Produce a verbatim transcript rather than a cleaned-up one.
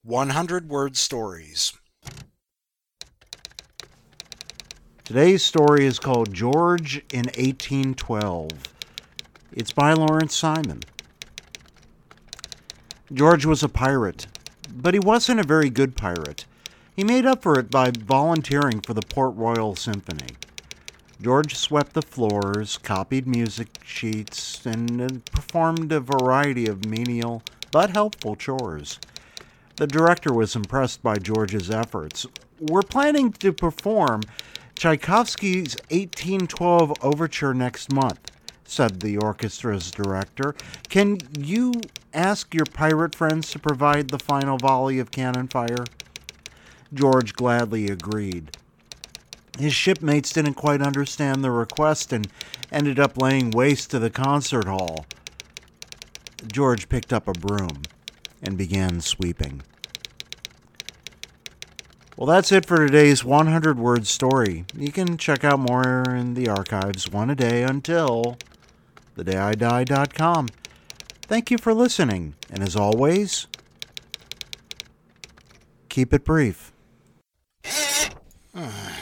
one hundred word stories. Today's story is called George in eighteen twelve. It's by Lawrence Simon. George was a pirate, but he wasn't a very good pirate. He made up for it by volunteering for the Port Royal Symphony. George swept the floors, copied music sheets, and performed a variety of menial but helpful chores. The director was impressed by George's efforts. "We're planning to perform Tchaikovsky's eighteen twelve Overture next month," said the orchestra's director. "Can you ask your pirate friends to provide the final volley of cannon fire?" George gladly agreed. His shipmates didn't quite understand the request and ended up laying waste to the concert hall. George picked up a broom and began sweeping. Well, that's it for today's one hundred word story. You can check out more in the archives, one a day until the day I die dot com. Thank you for listening, and as always, keep it brief.